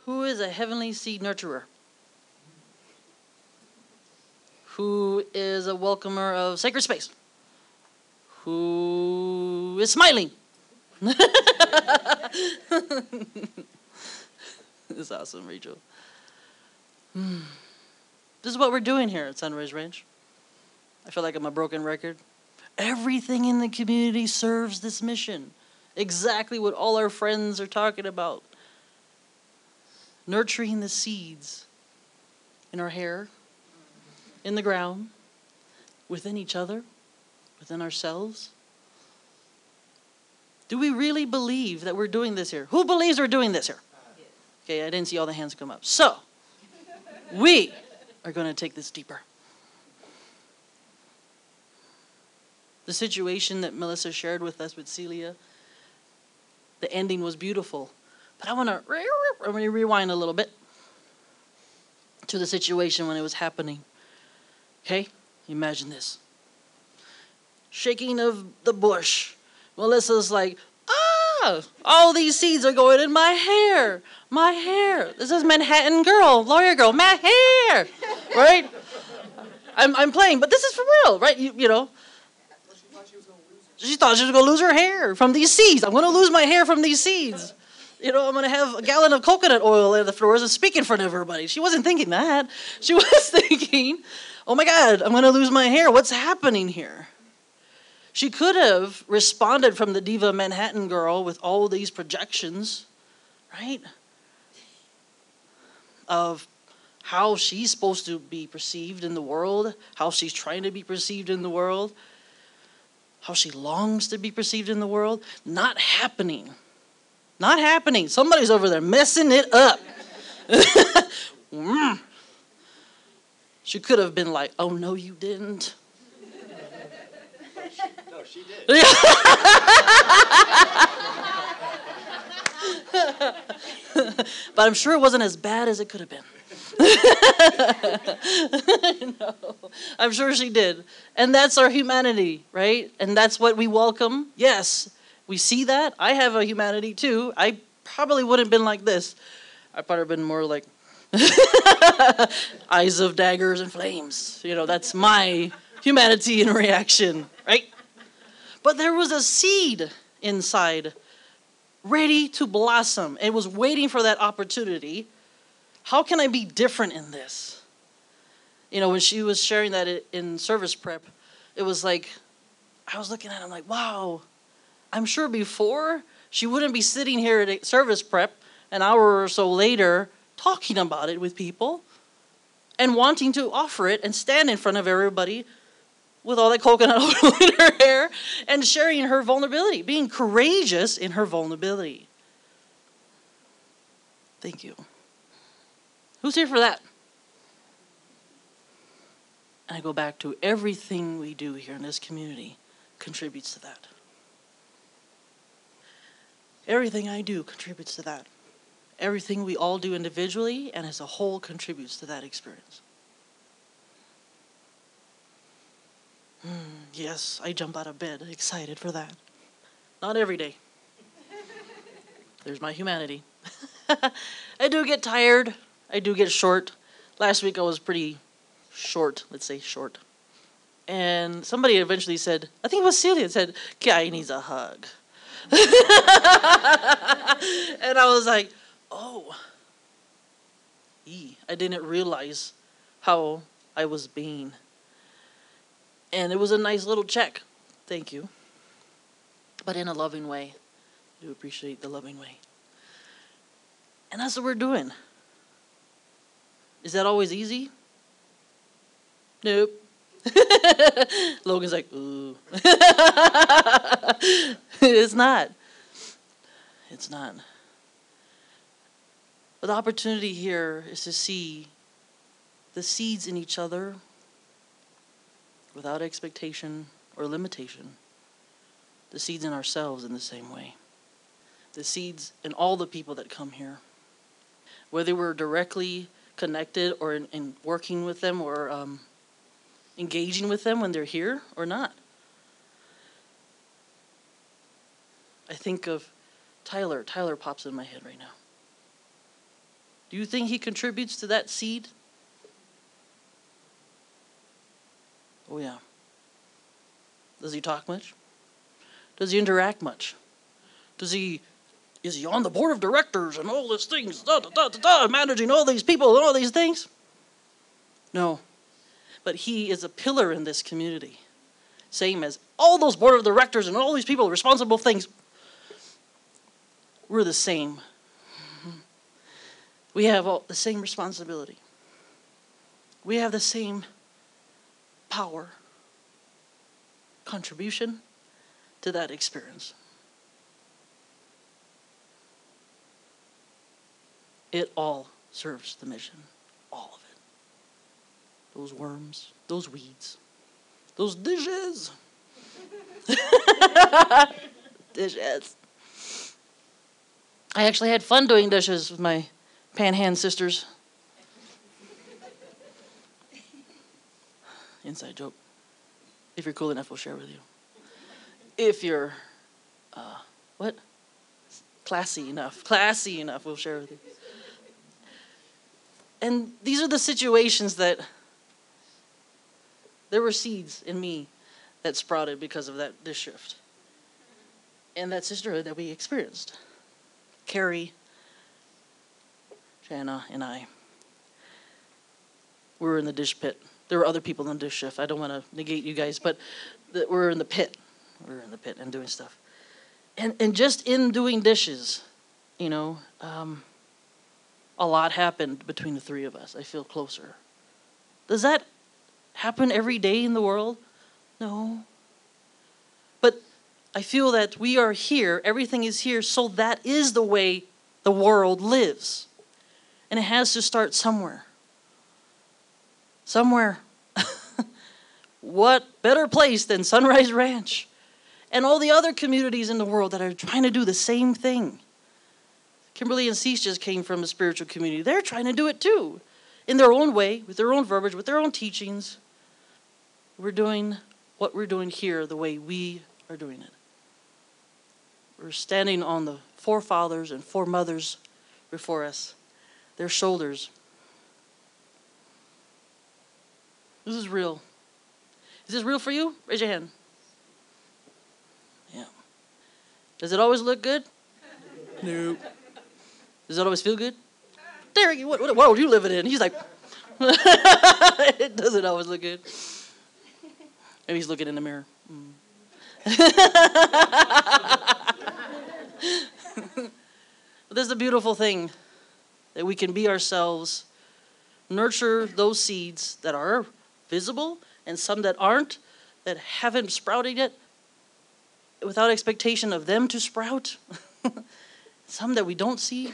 Who is a heavenly seed nurturer? Who is a welcomer of sacred space? Who is smiling? It's awesome, Rachel. This is what we're doing here at Sunrise Ranch. I feel like I'm a broken record. Everything in the community serves this mission. Exactly what all our friends are talking about. Nurturing the seeds in our hair, in the ground, within each other, within ourselves. Do we really believe that we're doing this here? Who believes we're doing this here? Okay, I didn't see all the hands come up. So, we are going to take this deeper. The situation that Melissa shared with us with Celia, the ending was beautiful. But I want to rewind a little bit to the situation when it was happening. Okay? Imagine this. Shaking of the bush. Melissa's like, all these seeds are going in my hair. My hair. This is Manhattan girl, lawyer girl, my hair. Right? I'm playing, but this is for real, right? You know. She thought she was going to lose her hair from these seeds. I'm going to lose my hair from these seeds. You know, I'm going to have a gallon of coconut oil in the floors and speak in front of everybody. She wasn't thinking that. She was thinking, oh my God, I'm going to lose my hair. What's happening here? She could have responded from the diva Manhattan girl with all these projections, right? Of how she's supposed to be perceived in the world, how she's trying to be perceived in the world, how she longs to be perceived in the world. Not happening. Not happening. Somebody's over there messing it up. She could have been like, oh, no, you didn't. No, she did. But I'm sure it wasn't as bad as it could have been. No, I'm sure she did. And that's our humanity, right? And that's what we welcome. Yes, we see that. I have a humanity too. I probably wouldn't have been like this. I'd probably have been more like eyes of daggers and flames. You know, that's my humanity in reaction, right? But there was a seed inside, ready to blossom. It was waiting for that opportunity. How can I be different in this? You know, when she was sharing that in service prep, it was like, I was looking at it, I'm like, wow, I'm sure before she wouldn't be sitting here at service prep an hour or so later talking about it with people and wanting to offer it and stand in front of everybody with all that coconut oil in her hair and sharing her vulnerability, being courageous in her vulnerability. Thank you. Who's here for that? And I go back to everything we do here in this community contributes to that. Everything I do contributes to that. Everything we all do individually and as a whole contributes to that experience. Yes, I jump out of bed excited for that. Not every day. There's my humanity. I do get tired. I do get short. Last week I was pretty short, let's say short. And somebody eventually said, I think it was Celia, said, guy needs a hug. And I was like, oh. I didn't realize how I was being. And it was a nice little check. Thank you. But in a loving way. I do appreciate the loving way. And that's what we're doing. Is that always easy? Nope. Logan's like, ooh. It's not. It's not. But the opportunity here is to see the seeds in each other without expectation or limitation. The seeds in ourselves in the same way. The seeds in all the people that come here. Whether we're directly connected or in working with them or engaging with them when they're here or not. I think of Tyler. Tyler pops in my head right now. Do you think he contributes to that seed? Oh, yeah. Does he talk much? Does he interact much? Is he on the board of directors and all these things, managing all these people and all these things? No. But he is a pillar in this community. Same as all those board of directors and all these people responsible things. We're the same. We have all the same responsibility. We have the same power, contribution to that experience. It all serves the mission. All of it. Those worms, those weeds, those dishes. Dishes. I actually had fun doing dishes with my Panhand sisters. Inside joke. If you're cool enough, we'll share with you. If you're, classy enough, we'll share with you. And these are the situations that there were seeds in me that sprouted because of this shift. And that sisterhood that we experienced. Carrie, Jana, and I. We were in the dish pit. There were other people in the dish shift. I don't want to negate you guys, but we're in the pit. We're in the pit and doing stuff. And just in doing dishes, a lot happened between the three of us. I feel closer. Does that happen every day in the world? No. But I feel that we are here, everything is here, so that is the way the world lives. And it has to start somewhere. Somewhere. What better place than Sunrise Ranch? And all the other communities in the world that are trying to do the same thing. Kimberly and Cease just came from a spiritual community. They're trying to do it too. In their own way, with their own verbiage, with their own teachings. We're doing what we're doing here the way we are doing it. We're standing on the forefathers and foremothers before us. Their shoulders. This is real. Is this real for you? Raise your hand. Yeah. Does it always look good? No. Does it always feel good? Derek, what world are you living in? He's like, it doesn't always look good. Maybe he's looking in the mirror. But this is a beautiful thing, that we can be ourselves, nurture those seeds that are visible and some that aren't, that haven't sprouted yet, without expectation of them to sprout. Some that we don't see.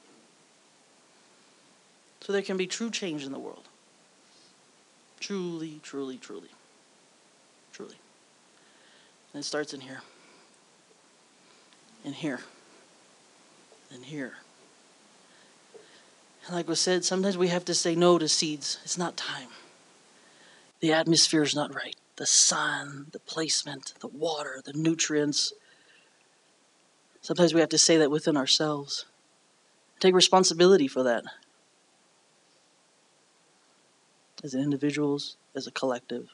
So there can be true change in the world. Truly, truly, truly. Truly. And it starts in here. And here. And here. And like was said, sometimes we have to say no to seeds. It's not time. The atmosphere is not right. The sun, the placement, the water, the nutrients. Sometimes we have to say that within ourselves. Take responsibility for that. As individuals, as a collective.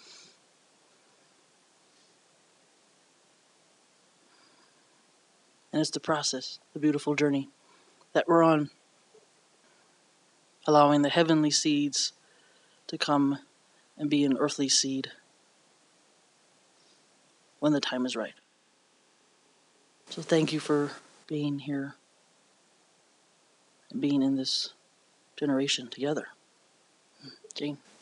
And it's the process, the beautiful journey that we're on. Allowing the heavenly seeds to come and be an earthly seed when the time is right. So thank you for being here and being in this generation together. Jane.